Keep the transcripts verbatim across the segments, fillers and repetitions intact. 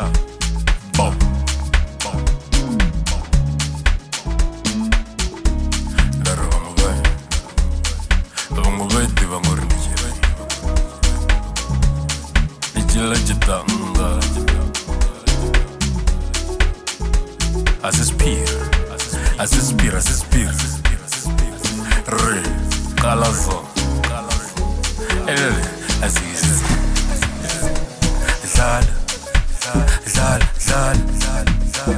Bom. Lero vangu vai vangu vai tiva ngori nichira nichila chitanga asispira asispira asispira re kalazo elele asizi Zal, zal, zal, zal, zal,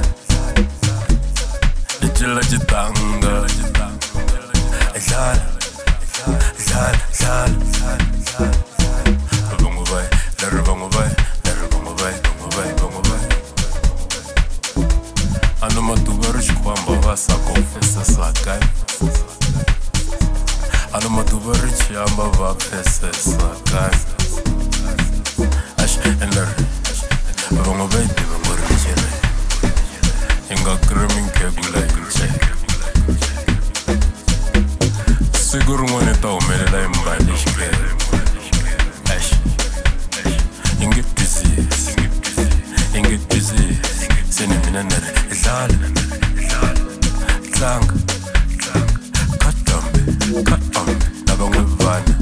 Ichila chitanga, zal, zal, zal, zal, zal, Bongo vai, lero bongo vai, lero bongo vai, bongo vai, bongo vai. Ano matubaru chikwamba vasa confessa sakai. Ano matubaru chiamba va pesa sakai. Ener, vangu vai tiva ngori nichira Inga krimin ke gula inche Siguru ngone ta umelela imbali shkere Ash, ingit busy, ingit busy Sini mina nere, izala, tlang Katambe, katambe, naba ngwevana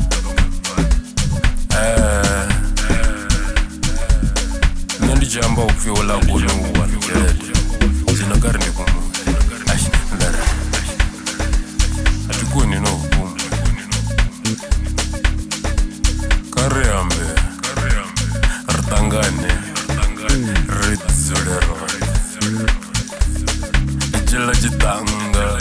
Eh Jamba ukufiola kuno uwanjele Zina karni kumu Ash, ndara Atukuni no kumu Kareambe Artangane Ritzulero Jela jitanga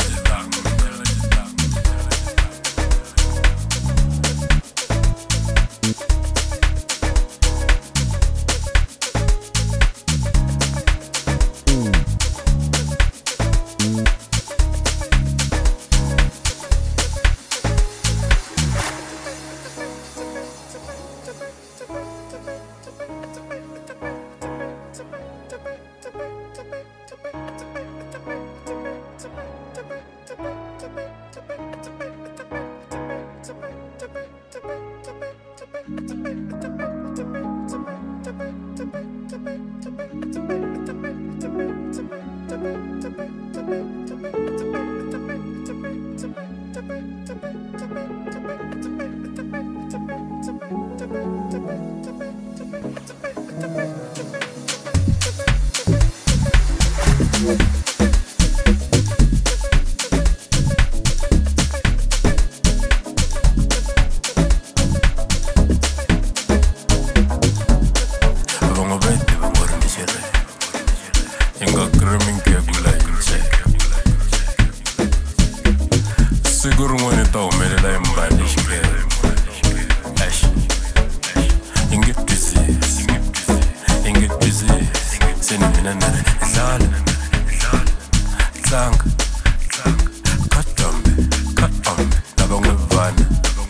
Siguru ngone ta umelela imbali shkere Ash, ingit busy, ingit busy Sini mina nere, izala, tlang Katambe, katambe, naba ngwevana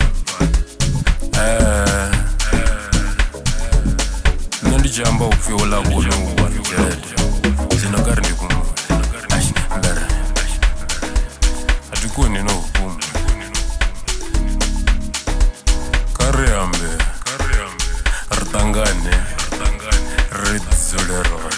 Eh Nandi jamba ukufiola kuno uwanjele Zina karni kumu Ash, ndara Atukuni no kumu Kareambe Artangane Ritzulero